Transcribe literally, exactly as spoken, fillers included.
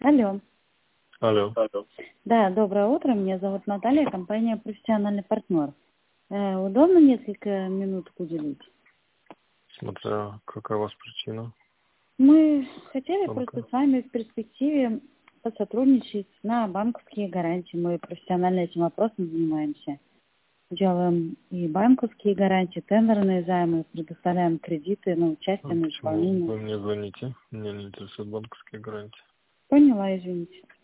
Алло. Алло. Да, доброе утро. Меня зовут Наталья, компания «Профессиональный партнер». Э, удобно несколько минут уделить? Смотря какая у вас причина. Мы хотели Звонка. просто с вами в перспективе посотрудничать на банковские гарантии. Мы профессионально этим вопросом занимаемся. Делаем и банковские гарантии, тендерные займы, предоставляем кредиты на участие, Ну, на почему исполнение. вы мне звоните? Меня не интересуют банковские гарантии. Поняла, извините.